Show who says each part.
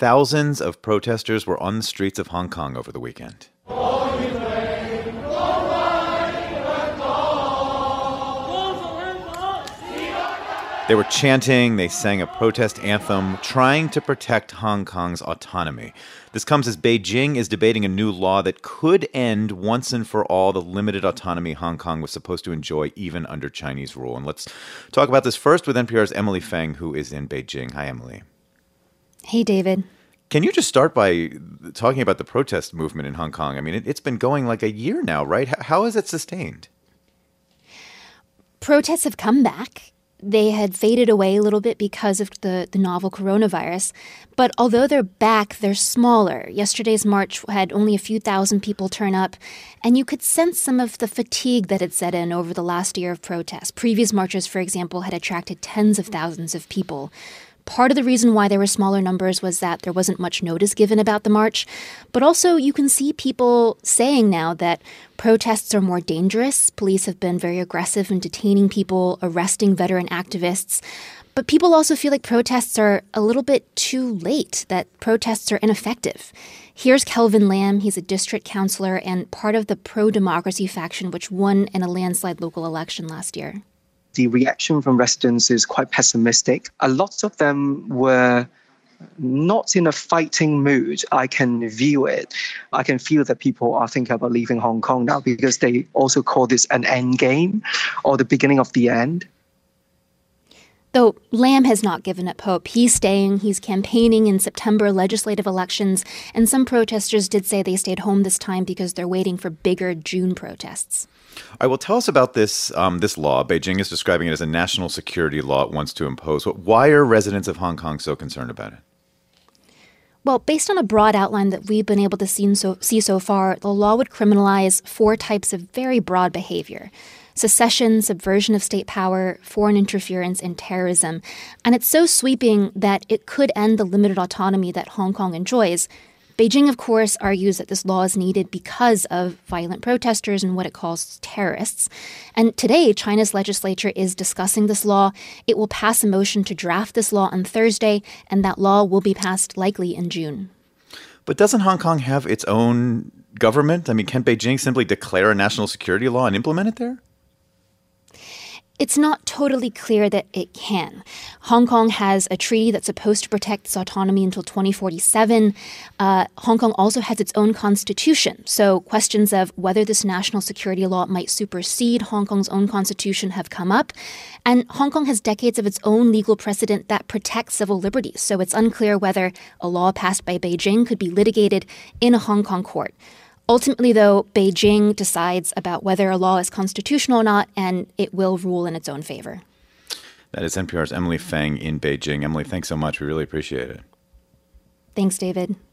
Speaker 1: thousands of protesters were on the streets of Hong Kong over the weekend. They were chanting, they sang a protest anthem, trying to protect Hong Kong's autonomy. This comes as Beijing is debating a new law that could end once and for all the limited autonomy Hong Kong was supposed to enjoy even under Chinese rule. And let's talk about this first with NPR's Emily Feng, who is in Beijing. Hi, Emily.
Speaker 2: Hey, David.
Speaker 1: Can you just start by talking about the protest movement in Hong Kong? I mean, it's been going like a year now, right? How is it sustained?
Speaker 2: Protests have come back. They had faded away a little bit because of the novel coronavirus. But although they're back, they're smaller. Yesterday's march had only a few thousand people turn up, and you could sense some of the fatigue that had set in over the last year of protests. Previous marches, for example, had attracted tens of thousands of people. Part of the reason why there were smaller numbers was that there wasn't much notice given about the march. But also, you can see people saying now that protests are more dangerous. Police have been very aggressive in detaining people, arresting veteran activists. But people also feel like protests are a little bit too late, that protests are ineffective. Here's Kelvin Lam. He's a district councillor and part of the pro-democracy faction, which won in a landslide local election last year.
Speaker 3: The reaction from residents is quite pessimistic. A lot of them were not in a fighting mood. I can view it. I can feel that people are thinking about leaving Hong Kong now because they also call this an end game or the beginning of the end.
Speaker 2: Though Lam has not given up hope. He's staying. He's campaigning in September legislative elections. And some protesters did say they stayed home this time because they're waiting for bigger June protests.
Speaker 1: All right, well, tell us about this law. Beijing is describing it as a national security law it wants to impose. Why are residents of Hong Kong so concerned about it?
Speaker 2: Well, based on a broad outline that we've been able to see so far, the law would criminalize 4 types of very broad behavior: secession, subversion of state power, foreign interference, and terrorism. And it's so sweeping that it could end the limited autonomy that Hong Kong enjoys. Beijing, of course, argues that this law is needed because of violent protesters and what it calls terrorists. And today, China's legislature is discussing this law. It will pass a motion to draft this law on Thursday, and that law will be passed likely in June.
Speaker 1: But doesn't Hong Kong have its own government? I mean, can Beijing simply declare a national security law and implement it there?
Speaker 2: It's not totally clear that it can. Hong Kong has a treaty that's supposed to protect its autonomy until 2047. Hong Kong also has its own constitution. So questions of whether this national security law might supersede Hong Kong's own constitution have come up. And Hong Kong has decades of its own legal precedent that protects civil liberties. So it's unclear whether a law passed by Beijing could be litigated in a Hong Kong court. Ultimately, though, Beijing decides about whether a law is constitutional or not, and it will rule in its own favor.
Speaker 1: That is NPR's Emily Feng in Beijing. Emily, thanks so much. We really appreciate it.
Speaker 2: Thanks, David.